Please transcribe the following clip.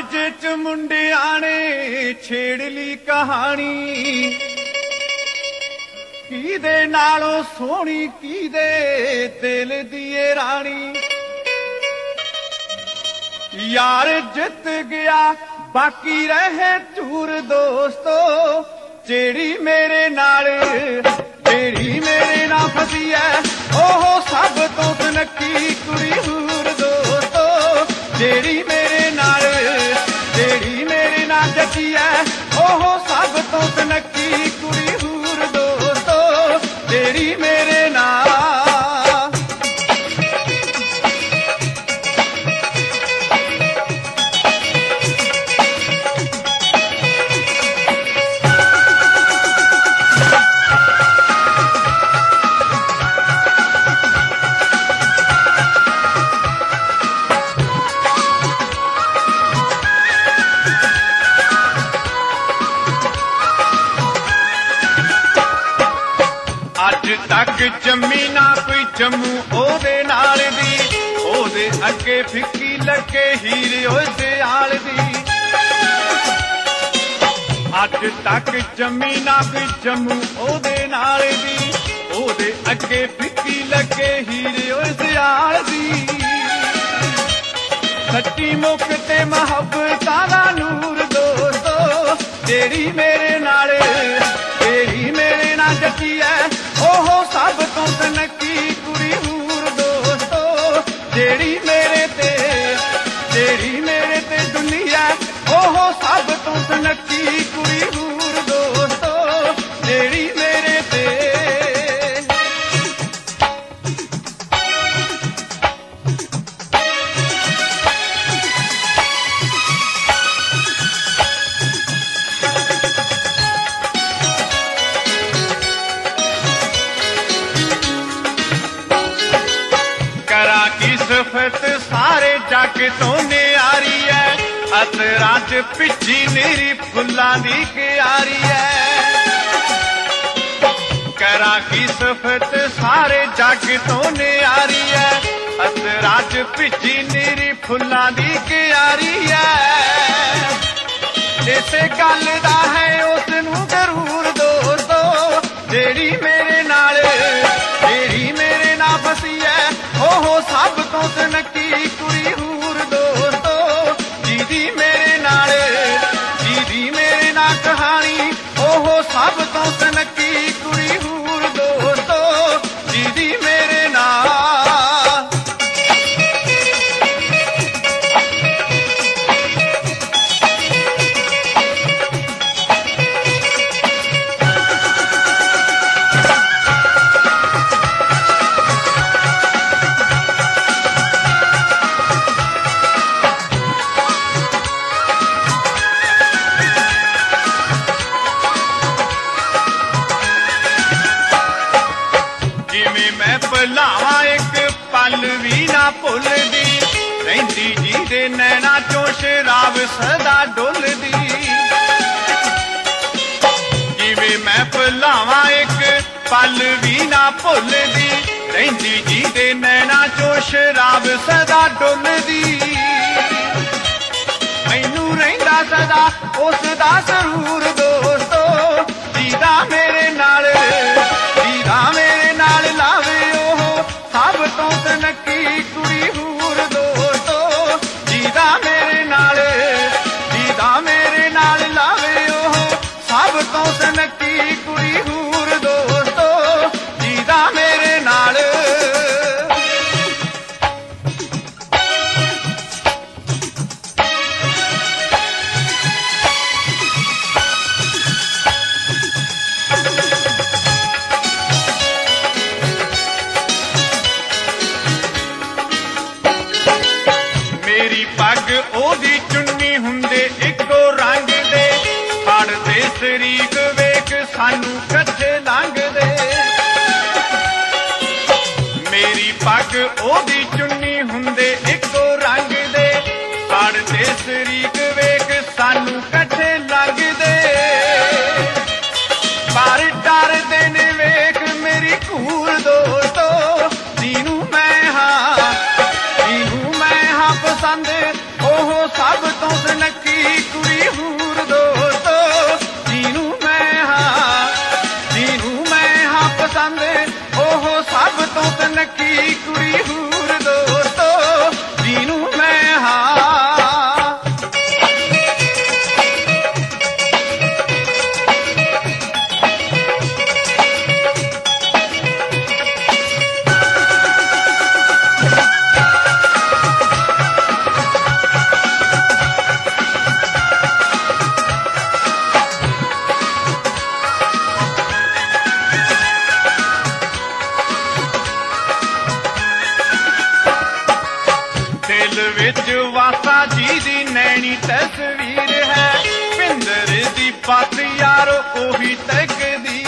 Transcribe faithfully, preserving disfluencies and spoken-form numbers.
Which ਮੁੰਡਿਆਂ ਨੇ ਛੇੜ ਲਈ ਕਹਾਣੀ, ਕਿਹਦੇ ਨਾਲੋਂ ਸੋਹਣੀ ਕਿਹਦੇ ਦਿਲ ਦੀ ਏ ਰਾਣੀ। ਯਾਰ ਜਿੱਤ ਗਿਆ ਬਾਕੀ ਰਹੇ ਚੂਰ ਦੋਸਤੋ, ਜਿਹੜੀ ਮੇਰੇ ਨਾਲ ਜਿਹੜੀ ਮੇਰੇ ਨਾਲ ਫਸੀ ਐ ਉਹ ਸਭ ਤੋਂ ਸੁਨੱਖੀ ਕੁੜੀ ਹੂਰ ਦੋਸਤੋ, ਜਿਹੜੀ ਮੇਰੇ ਨਾਲ ਜਿਹੜੀ ਮੇਰੇ ਨਾਲ ਜੱਟੀ ਐ ਉਹ ਸਭ ਤੋਂ ਸੁਨੱਖੀ ਕੁੜੀ ਹੂਰ ਦੋਸਤੋ, ਜਿਹੜੀ ਮੇਰੇ ਨਾਲ। ਅੱਜ ਤੱਕ ਜੰਮੀ ਨਾ ਕੋਈ ਜੰਮੂ ਉਹਦੇ ਨਾਲ ਦੀ, ਉਹਦੇ ਅੱਗੇ ਫਿੱਕੀ ਲੱਗੇ ਹੀਰੇ ਓਏ ਸਿਆਲ ਦੀ। ਅੱਜ ਤੱਕ ਜੰਮੀ ਨਾ ਕੋਈ ਜੰਮੂ ਉਹਦੇ ਨਾਲ ਦੀ, ਉਹਦੇ ਅੱਗੇ ਫਿੱਕੀ ਲੱਗੇ ਹੀਰੇ ਓਏ ਸਿਆਲ ਦੀ। ਸੱਚੀ ਮੁੱਕ ਤੇ ਮੁਹੱਬਤਾਂ ਦਾ ਨੂਰ ਦੋਸਤੋ, ਜਿਹੜੀ ਮੇਰੇ ਨਾਲ ਜਿਹੜੀ ਮੇਰੇ ਨਾਲ ਜੱਟੀ ਐ ਉਹ ਸਭ ਤੋਂ ਸੁਨੱਖੀ ਕੁੜੀ ਹੂਰ ਦੋਸਤੋ, ਜਿਹੜੀ ਮੇਰੇ ਤੇ ਜਿਹੜੀ ਮੇਰੇ ਤੇ ਦੁਨੀਆ ਉਹ ਸਭ ਤੋਂ ਸੁਨੱਖੀ ਕੁੜੀ ਹੂਰ ਦੋਸਤੋ, ਜਿਹੜੀ ਮੇਰੇ ਤੇ। ਕਰਾਂ ਕੀ ਸਿਫਤ ਸਾਰੇ ਜੱਗ ਤੋਂ ਨਿਆਰੀ ਐ, ਅਤਰਾਂ ਚ ਭਿੱਜੀ ਮੇਰੀ ਫੁੱਲਾਂ ਦੀ ਕਿਆਰੀ ਐ। ਕਰਾਂ ਕੀ ਸਿਫਤ ਸਾਰੇ ਜੱਗ ਤੋਂ ਨਿਆਰੀ ਐ, ਅਤਰਾਂ ਚ ਭਿੱਜੀ ਮੇਰੀ ਫੁੱਲਾਂ ਦੀ ਕਿਆਰੀ ਐ। ਇਸੇ ਗੱਲ ਦਾ ਹੈ ਉਸ ਨੂੰ ਜ਼ਰੂਰ ਦੋਸਤੋ, ਜਿਹੜੀ ਮੇਰੇ ਨਾਲ ਜਿਹੜੀ ਮੇਰੇ ਨਾਲ ਫਸੀ ਐ ਉਹ ਸਭ ਤੋਂ ਸੁਨੱਖੀ ਕੁੜੀ ਹੂਰ ਦੋਸਤੋ, ਜਿਹਦੀ ਮੇਰੇ ਨਾਲ ਜਿਹਦੀ ਮੇਰੇ ਨਾਲ ਕਹਾਣੀ ਉਹ ਸਭ ਤੋਂ ਸੁਨੱਖੀ ਕੁੜੀ ਹੂਰ ਦੋਸਤੋ, ਜਿਹਦੀ ਮੇਰੇ ਨਾਲ। ਭੁਲਾਵਾਂ ਇੱਕ ਪਲ ਵੀ ਨਾ ਭੁੱਲਦੀ, ਰਹਿੰਦੀ ਜਿਹਦੇ ਨੈਣਾ ਚੋਂ ਸ਼ਰਾਬ ਸਦਾ ਡੁੱਲਦੀ। ਜਿਵੇਂ ਮੈਂ ਭੁਲਾਵਾਂ ਇੱਕ ਪਲ ਵੀ ਨਾ ਭੁੱਲਦੀ, ਰਹਿੰਦੀ ਜਿਹਦੇ ਨੈਣਾ ਚੋਂ ਸ਼ਰਾਬ ਸਦਾ ਡੁੱਲਦੀ। ਮੈਨੂੰ ਰਹਿੰਦਾ ਸਦਾ ਉਸ ਦਾ ਸਰੂਰ ਦੋਸਤੋ, ਜਿਹਦਾ ਮੇਰੇ ਨਾਲ ਜਿਹਦਾ ਮੇਰੇ ਨਾਲ ਲਾਵੇ ਸਭ ਤੋਂ ਸੁਨੱਖੀ ਕੁੜੀ ਹੂਰ ਦੋਸਤੋ, ਜਿਹਦਾ ਮੇਰੇ ਨਾਲ ਜਿਹਦਾ ਮੇਰੇ ਨਾਲ ਲਾਵੇ ਉਹ ਸਭ ਤੋਂ ਸੁਨੱਖੀ ਕੁੜੀ ਹੂਰ ਦੋਸਤੋ, ਜਿਹਦਾ ਮੇਰੇ ਨਾਲ। ਆਸਾ ਜੀ ਦੀ ਨੈਣੀ ਤਸਵੀਰ ਹੈ। ਪਿੰਦਰ ਦੀ ਪੱਤ ਯਾਰੋ ਉਹੀ ਤਕਦੀਰ